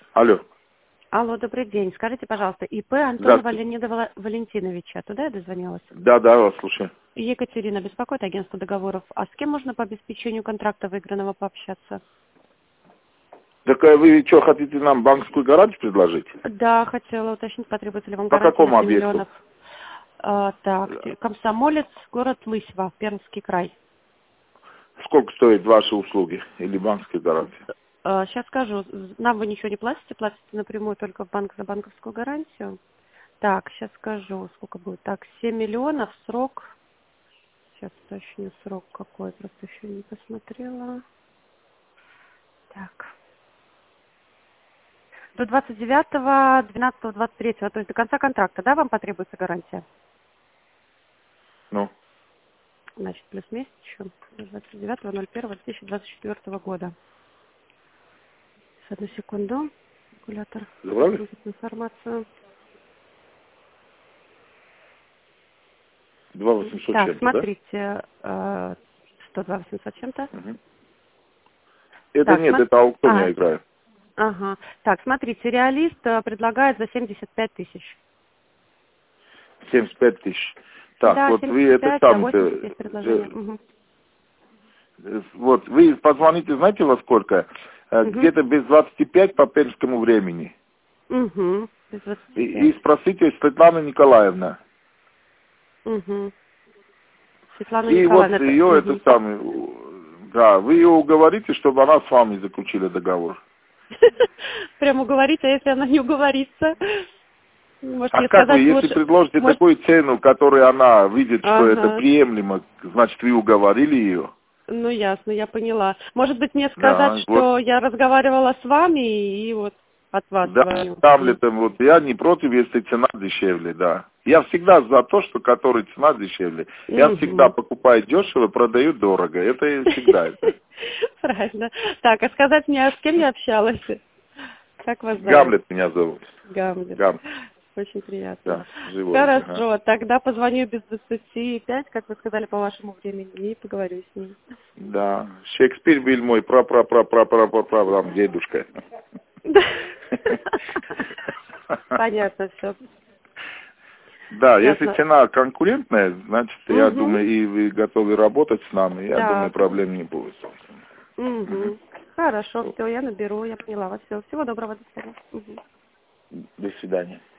Алло. Алло, добрый день. Скажите, пожалуйста, ИП Антона Леонида Валентиновича. Туда я дозвонилась? Да, вас слушаю. Екатерина беспокоит, агентство договоров. А с кем можно по обеспечению контракта выигранного пообщаться? Так вы что, хотите нам банковскую гарантию предложить? Да, хотела уточнить, потребуется ли вам По гарантия какому на 7 объекту? миллионов. Так, Комсомолец, город Лысьва, Пермский край. Сколько стоят ваши услуги или банковская гарантия? Сейчас скажу. Нам вы ничего не платите, платите напрямую только в банк за банковскую гарантию. Так, сейчас скажу, сколько будет. Так, 7 миллионов, срок. Сейчас точно срок какой, просто еще не посмотрела. Так. До 29.12.23, то есть до конца контракта, да, вам потребуется гарантия? Ну, Значит, плюс месяц еще. До 29.01.2024 года. Сейчас, одну секунду. Калькулятор. забрали? Будет информацию. 2800 Так, чем-то, да? смотрите. 102 800 чем-то. Угу. Это Так, нет, это аукцион я играю. Ага. Так, смотрите, реалист предлагает за 75 тысяч. 75 тысяч. Так, Да, вот вы это 75, а 80 есть сам-то... предложение. Угу. Вот, вы позвоните, знаете, во сколько? Угу. Где-то без 25 по пермскому времени. Угу. Без 25. И спросите Светлана Николаевна. Угу. Светлана И вот Николаевна, это... ее, это Угу. самый, да, вы ее уговорите, чтобы она с вами заключила договор. Прям уговорить, а если она не уговорится? Может, А ей как вы, сказать если лучше... предложите Может... такую цену, которую она видит, что это Ага. приемлемо, значит, вы уговорили ее? Ну, ясно, я поняла. Может быть, мне сказать, Да, вот. что я разговаривала с вами и вот от вас Да, звоню. там ли там, вот я не против, если цена дешевле, да. Я всегда за то, что который цена дешевле. Я всегда Угу. покупаю дешево, продаю дорого. Это всегда это. Правильно. Так, а сказать мне, а с кем я общалась? Как вас зовут? Гамлет меня зовут. Гамлет. Гамлет, Очень приятно. да, живой. Ага. Хорошо, тогда позвоню без 25, как вы сказали, по вашему времени, и поговорю с ним. Да, Шекспир был мой пра дедушка. Да. Понятно все. Да, если Ясно. цена конкурентная, значит, я Угу. думаю, и вы готовы работать с нами, я думаю, Да. проблем не будет. Мгм. Угу. Хорошо, все, я наберу, я поняла вас. Все. Всего доброго, до свидания. Мгм. До свидания.